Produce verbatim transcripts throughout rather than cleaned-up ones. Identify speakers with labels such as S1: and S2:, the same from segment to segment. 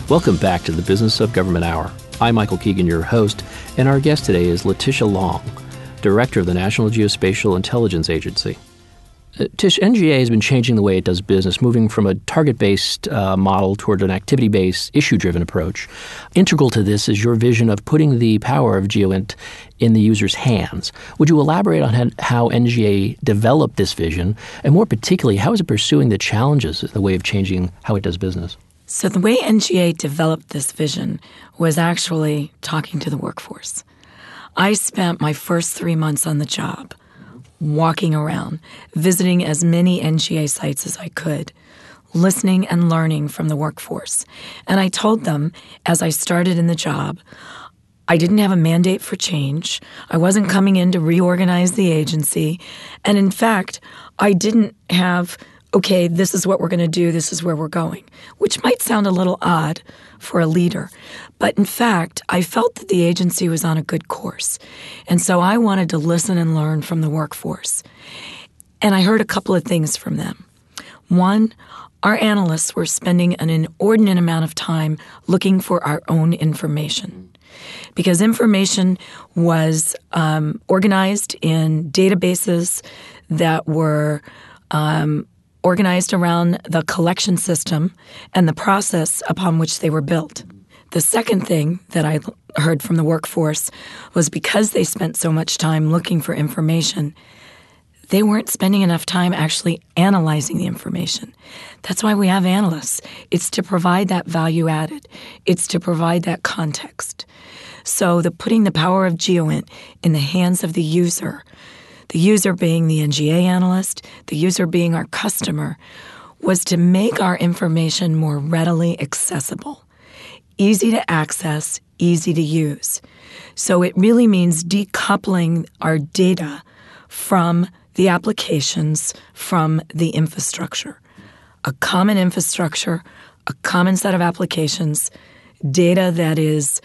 S1: Welcome back to the Business of Government Hour. I'm Michael Keegan, your host, and our guest today is Letitia Long, Director of the National Geospatial Intelligence Agency. Uh, Tish, N G A has been changing the way it does business, moving from a target-based uh, model toward an activity-based, issue-driven approach. Integral to this is your vision of putting the power of GeoInt in the user's hands. Would you elaborate on how N G A developed this vision, and more particularly, how is it pursuing the challenges in the way of changing how it does business?
S2: So the way N G A developed this vision was actually talking to the workforce. I spent my first three months on the job walking around, visiting as many N G A sites as I could, listening and learning from the workforce. And I told them, as I started in the job, I didn't have a mandate for change. I wasn't coming in to reorganize the agency. And in fact, I didn't have, okay, this is what we're going to do, this is where we're going, which might sound a little odd for a leader. But in fact, I felt that the agency was on a good course. And so I wanted to listen and learn from the workforce. And I heard a couple of things from them. One, our analysts were spending an inordinate amount of time looking for our own information, because information was um, organized in databases that were um, organized around the collection system and the process upon which they were built. The second thing that I heard from the workforce was because they spent so much time looking for information, they weren't spending enough time actually analyzing the information. That's why we have analysts. It's to provide that value added. It's to provide that context. So the putting the power of GeoInt in the hands of the user, the user being the N G A analyst, the user being our customer, was to make our information more readily accessible, easy to access, easy to use. So it really means decoupling our data from the applications, from the infrastructure. A common infrastructure, a common set of applications, data that is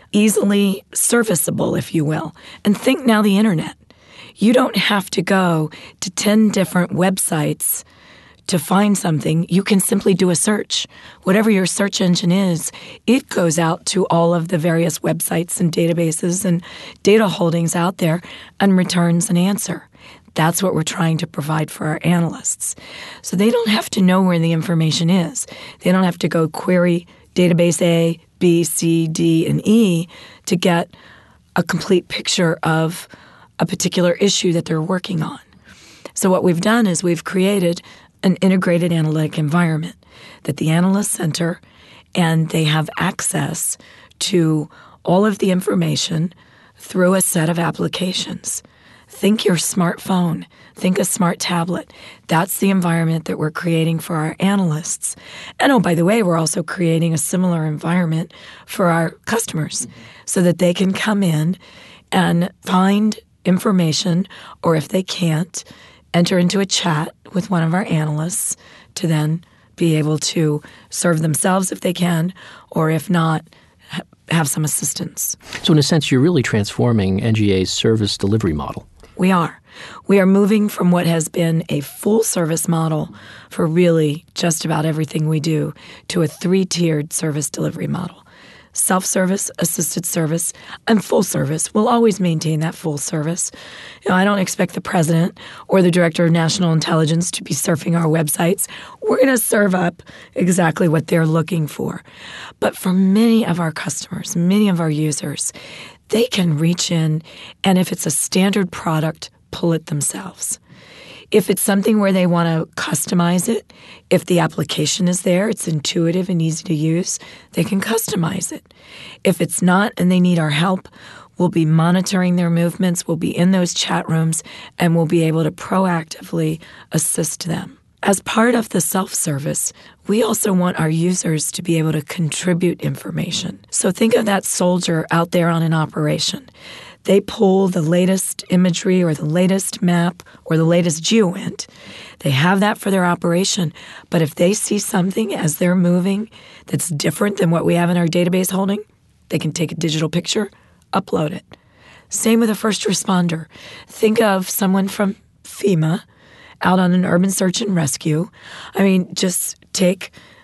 S2: easily serviceable, if you will. And think now the internet. You don't have to go to ten different websites to find something. You can simply do a search. Whatever your search engine is, it goes out to all of the various websites and databases and data holdings out there and returns an answer. That's what we're trying to provide for our analysts. So they don't have to know where the information is. They don't have to go query database A, B, C, D, and E to get a complete picture of a particular issue that they're working on. So what we've done is we've created an integrated analytic environment that the analysts enter, and they have access to all of the information through a set of applications. Think your smartphone. Think a smart tablet. That's the environment that we're creating for our analysts. And oh, by the way, we're also creating a similar environment for our customers so that they can come in and find information, or if they can't, enter into a chat with one of our analysts to then be able to serve themselves if they can, or if not, have some assistance.
S1: So in a sense, you're really transforming N G A's service delivery model.
S2: We are. We are moving from what has been a full-service model for really just about everything we do to a three-tiered service delivery model. Self-service, assisted service, and full service. We'll always maintain that full service. You know, I don't expect the president or the director of national intelligence to be surfing our websites. We're going to serve up exactly what they're looking for. But for many of our customers, many of our users, they can reach in, and if it's a standard product, pull it themselves. If it's something where they want to customize it, if the application is there, it's intuitive and easy to use, they can customize it. If it's not and they need our help, we'll be monitoring their movements, we'll be in those chat rooms, and we'll be able to proactively assist them. As part of the self-service, we also want our users to be able to contribute information. So think of that soldier out there on an operation. They pull the latest imagery or the latest map or the latest GeoInt. They have that for their operation. But if they see something as they're moving that's different than what we have in our database holding, they can take a digital picture, upload it. Same with a first responder. Think of someone from FEMA out on an urban search and rescue. I mean, just take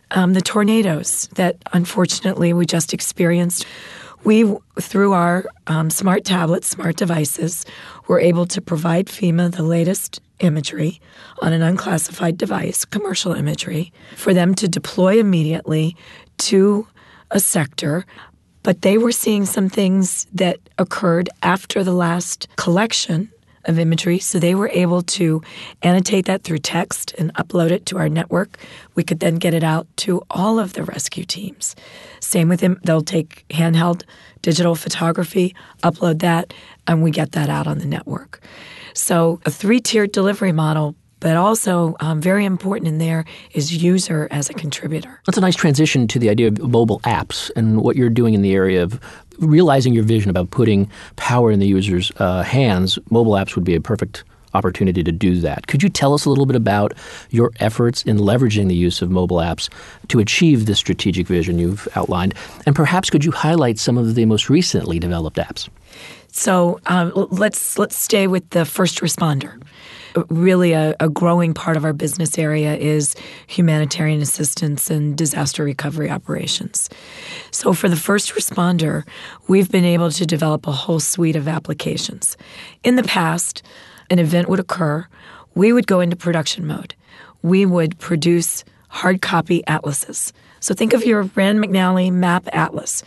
S2: Um, the tornadoes that unfortunately we just experienced. We, through our um, smart tablets, smart devices, were able to provide FEMA the latest imagery on an unclassified device, commercial imagery, for them to deploy immediately to a sector. But they were seeing some things that occurred after the last collection of imagery, so they were able to annotate that through text and upload it to our network. We could then get it out to all of the rescue teams. Same with them. They'll take handheld digital photography, upload that, and we get that out on the network. So a three-tiered delivery model, but also um, very important in there is user as a contributor.
S1: That's a nice transition to the idea of mobile apps and what you're doing in the area of realizing your vision about putting power in the user's uh, hands. Mobile apps would be a perfect opportunity to do that. Could you tell us a little bit about your efforts in leveraging the use of mobile apps to achieve this strategic vision you've outlined? And perhaps could you highlight some of the most recently developed apps?
S2: So um, let's let's stay with the first responder. Really a, a growing part of our business area is humanitarian assistance and disaster recovery operations. So for the first responder, we've been able to develop a whole suite of applications. In the past, an event would occur. We would go into production mode. We would produce hard copy atlases. So think of your Rand McNally map atlas.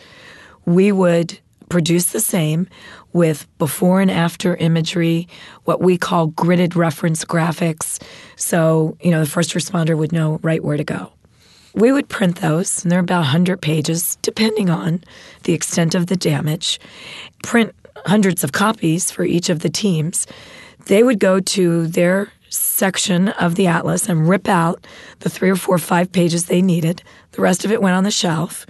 S2: We would produce the same with before and after imagery, what we call gridded reference graphics. So, you know, the first responder would know right where to go. We would print those, and they're about one hundred pages, depending on the extent of the damage, print hundreds of copies for each of the teams. They would go to their section of the atlas and rip out the three or four, five pages they needed. The rest of it went on the shelf.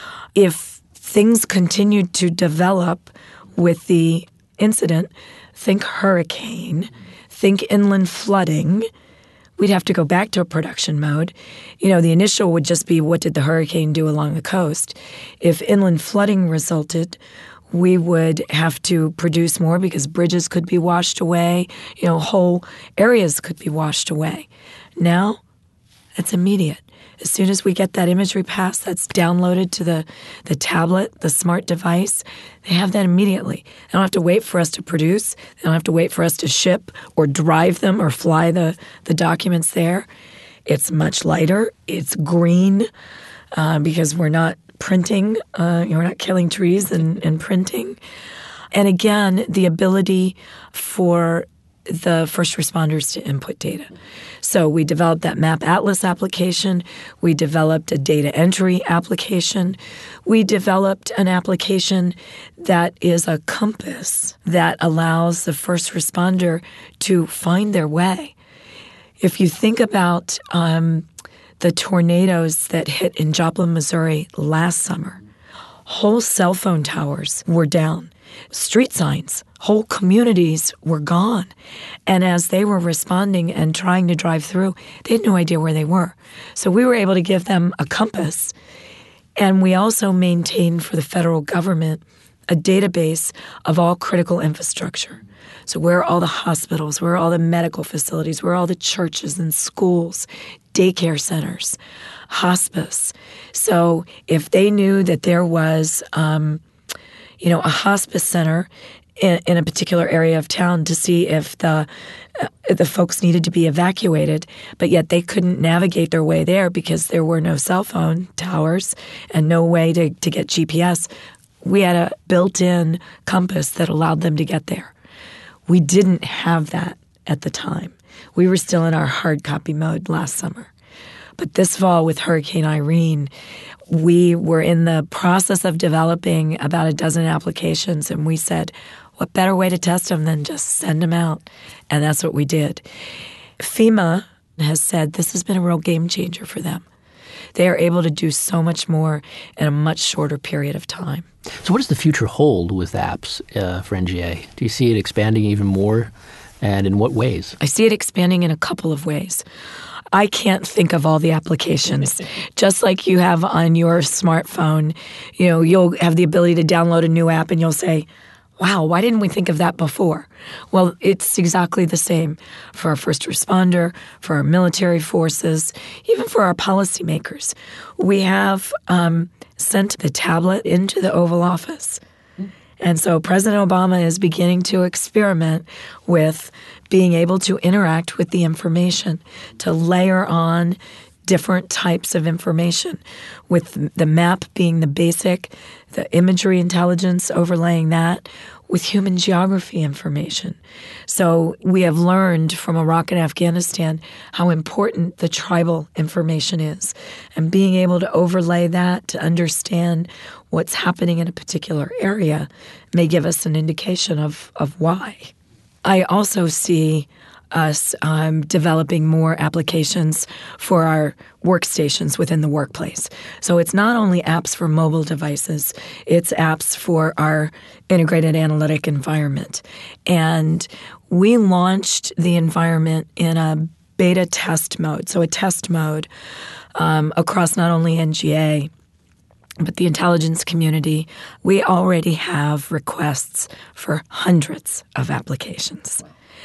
S2: If things continued to develop with the incident, think hurricane, think inland flooding, we'd have to go back to a production mode. You know, the initial would just be, what did the hurricane do along the coast? If inland flooding resulted, we would have to produce more because bridges could be washed away, you know, whole areas could be washed away. Now, it's immediate. As soon as we get that imagery pass that's downloaded to the, the tablet, the smart device, they have that immediately. They don't have to wait for us to produce. They don't have to wait for us to ship or drive them or fly the, the documents there. It's much lighter. It's green uh, because we're not printing. Uh, you know, we're not killing trees and, and printing. And again, the ability for the first responders to input data. So we developed that Map Atlas application. We developed a data entry application. We developed an application that is a compass that allows the first responder to find their way. If you think about um, the tornadoes that hit in Joplin, Missouri last summer, whole cell phone towers were down. Street signs, whole communities were gone. And as they were responding and trying to drive through, they had no idea where they were. So we were able to give them a compass. And we also maintained for the federal government a database of all critical infrastructure. So where are all the hospitals, where are all the medical facilities, where are all the churches and schools, daycare centers, hospice. So if they knew that there was um, you know, a hospice center in, in a particular area of town to see if the uh, the folks needed to be evacuated, but yet they couldn't navigate their way there because there were no cell phone towers and no way to, to get G P S. We had a built-in compass that allowed them to get there. We didn't have that at the time. We were still in our hard copy mode last summer. But this fall with Hurricane Irene, we were in the process of developing about a dozen applications, and we said, what better way to test them than just send them out? And that's what we did. FEMA has said this has been a real game changer for them. They are able to do so much more in a much shorter period of time.
S1: So what does the future hold with apps uh, for N G A? Do you see it expanding even more, and in what ways?
S2: I see it expanding in a couple of ways. I can't think of all the applications. Just like you have on your smartphone, you know, you'll have the ability to download a new app and you'll say, wow, why didn't we think of that before? Well, it's exactly the same for our first responder, for our military forces, even for our policymakers. We have um, sent the tablet into the Oval Office. And so President Obama is beginning to experiment with being able to interact with the information, to layer on different types of information, with the map being the basic, the imagery intelligence overlaying that with human geography information. So we have learned from Iraq and Afghanistan how important the tribal information is, and being able to overlay that to understand what's happening in a particular area may give us an indication of, of why. I also see us um, developing more applications for our workstations within the workplace. So it's not only apps for mobile devices, it's apps for our integrated analytic environment. And we launched the environment in a beta test mode, so a test mode um, across not only N G A, but the intelligence community. We already have requests for hundreds of applications.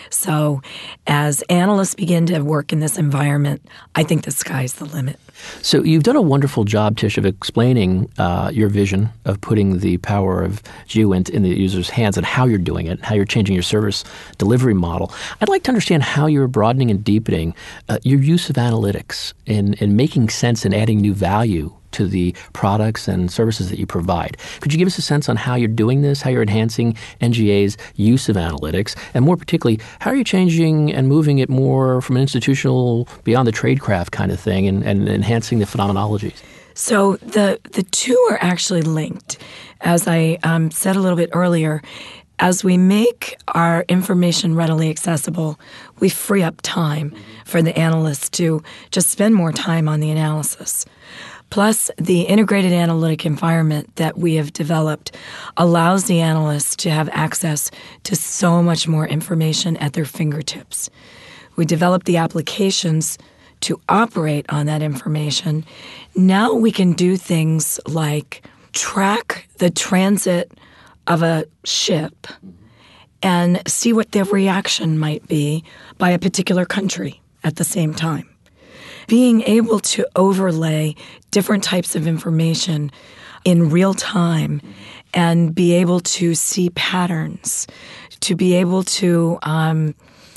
S2: So as analysts begin to work in this environment, I think the sky's the limit.
S1: So you've done a wonderful job, Tish, of explaining uh, your vision of putting the power of GEOINT in the user's hands and how you're doing it, how you're changing your service delivery model. I'd like to understand how you're broadening and deepening uh, your use of analytics in, in making sense and adding new value to the products and services that you provide. Could you give us a sense on how you're doing this, how you're enhancing N G A's use of analytics, and more particularly, how are you changing and moving it more from an institutional, beyond the tradecraft kind of thing, and, and enhancing the phenomenologies?
S2: So the, the two are actually linked. As I um, said a little bit earlier, as we make our information readily accessible, we free up time for the analysts to just spend more time on the analysis. Plus, the integrated analytic environment that we have developed allows the analysts to have access to so much more information at their fingertips. We developed the applications to operate on that information. Now we can do things like track the transit of a ship and see what their reaction might be by a particular country at the same time. Being able to overlay different types of information in real time and be able to see patterns, to be able to, um,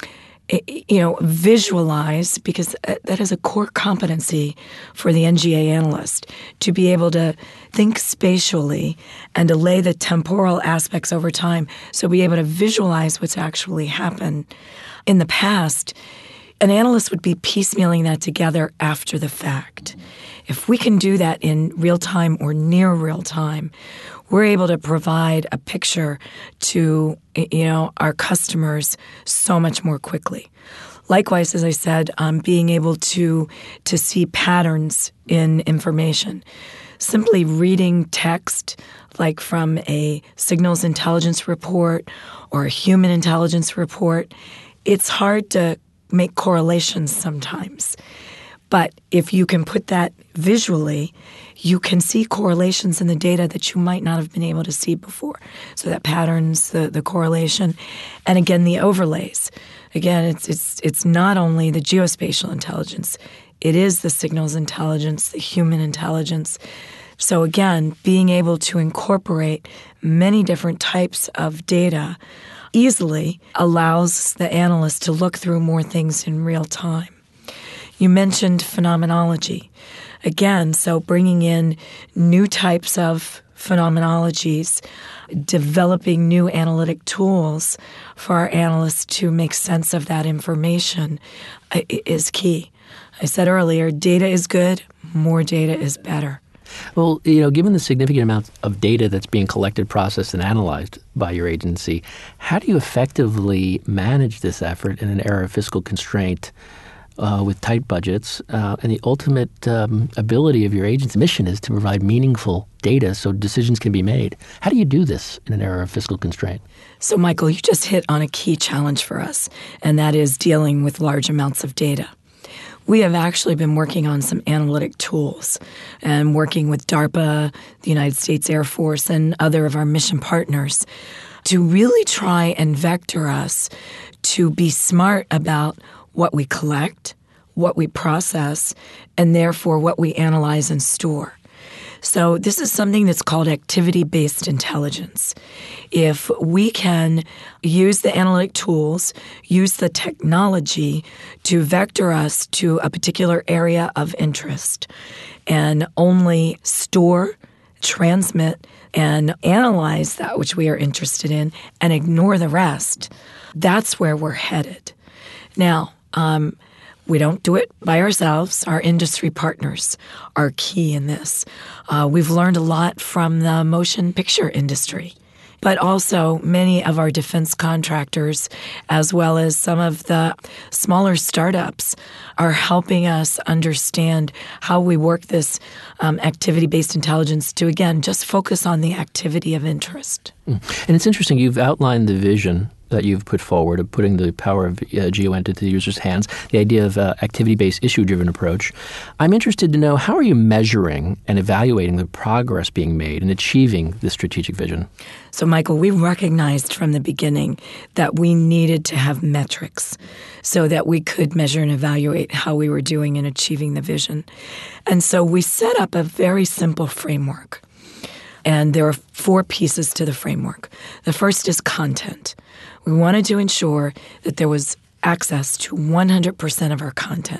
S2: you know, visualize, because that is a core competency for the N G A analyst, to be able to think spatially and to lay the temporal aspects over time, so be able to visualize what's actually happened. In the past, an analyst would be piecemealing that together after the fact. If we can do that in real time or near real time, we're able to provide a picture to, you know, our customers so much more quickly. Likewise, as I said, um, being able to to see patterns in information. Simply reading text, like from a signals intelligence report or a human intelligence report, it's hard to make correlations sometimes. But if you can put that visually, you can see correlations in the data that you might not have been able to see before. So that patterns, the, the correlation, and again, the overlays. Again, it's it's it's not only the geospatial intelligence, it is the signals intelligence, the human intelligence. So again, being able to incorporate many different types of data easily allows the analyst to look through more things in real time. You mentioned phenomenology. Again, so bringing in new types of phenomenologies, developing new analytic tools for our analysts to make sense of that information is key. I said earlier, data is good, more data is better.
S1: Well, you know, given the significant amount of data that's being collected, processed, and analyzed by your agency, how do you effectively manage this effort in an era of fiscal constraint uh, with tight budgets? Uh, and the ultimate um, ability of your agency's mission is to provide meaningful data so decisions can be made. How do you do this in an era of fiscal constraint?
S2: So, Michael, you just hit on a key challenge for us, and that is dealing with large amounts of data. We have actually been working on some analytic tools and working with DARPA, the United States Air Force, and other of our mission partners to really try and vector us to be smart about what we collect, what we process, and therefore what we analyze and store. So this is something that's called activity-based intelligence. If we can use the analytic tools, use the technology to vector us to a particular area of interest and only store, transmit, and analyze that which we are interested in and ignore the rest, that's where we're headed. Now, um, we don't do it by ourselves. Our industry partners are key in this. Uh, we've learned a lot from the motion picture industry, but also many of our defense contractors, as well as some of the smaller startups, are helping us understand how we work this um, activity-based intelligence to, again, just focus on the activity of interest.
S1: And it's interesting, you've outlined the vision that you've put forward of putting the power of uh, GEO into the user's hands, the idea of uh, activity-based, issue-driven approach. I'm interested to know, how are you measuring and evaluating the progress being made in achieving this strategic vision?
S2: So, Michael, we recognized from the beginning that we needed to have metrics so that we could measure and evaluate how we were doing in achieving the vision. And so we set up a very simple framework. And there are four pieces to the framework. The first is content. We wanted to ensure that there was access to one hundred percent of our content.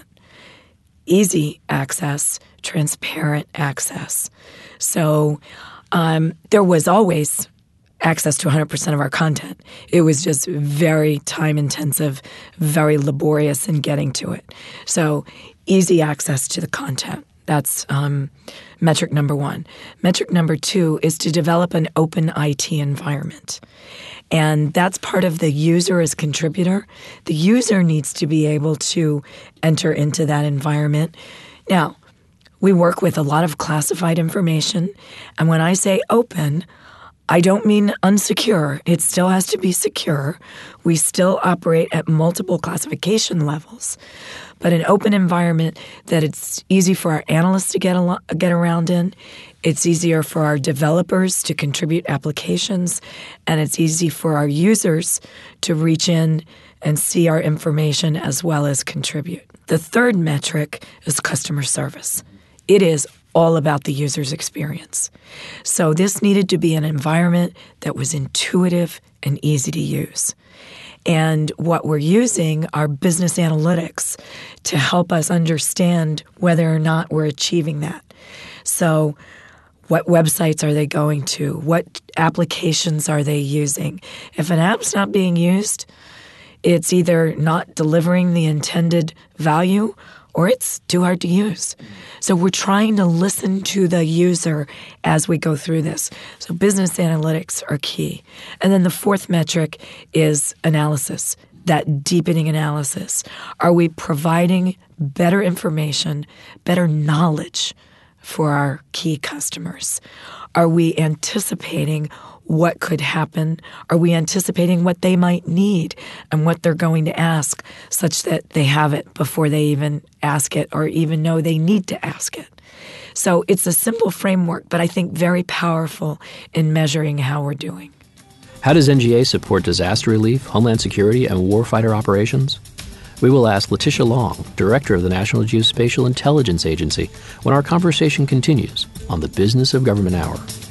S2: Easy access, transparent access. So um, there was always access to one hundred percent of our content. It was just very time-intensive, very laborious in getting to it. So easy access to the content. That's um, metric number one. Metric number two is to develop an open I T environment. And that's part of the user as contributor. The user needs to be able to enter into that environment. Now, we work with a lot of classified information. And when I say open, I don't mean unsecure. It still has to be secure. We still operate at multiple classification levels. But an open environment that it's easy for our analysts to get al- get around in, it's easier for our developers to contribute applications, and it's easy for our users to reach in and see our information as well as contribute. The third metric is customer service. It is all about the user's experience. So this needed to be an environment that was intuitive and easy to use. And what we're using are business analytics to help us understand whether or not we're achieving that. So what websites are they going to? What applications are they using? If an app's not being used, it's either not delivering the intended value or it's too hard to use. So we're trying to listen to the user as we go through this. So business analytics are key. And then the fourth metric is analysis, that deepening analysis. Are we providing better information, better knowledge for our key customers? Are we anticipating what could happen? Are we anticipating what they might need and what they're going to ask, such that they have it before they even ask it or even know they need to ask it? So it's a simple framework, but I think very powerful in measuring how we're doing.
S1: How does N G A support disaster relief, homeland security, and warfighter operations? We will ask Letitia Long, Director of the National Geospatial Intelligence Agency, when our conversation continues on the Business of Government Hour.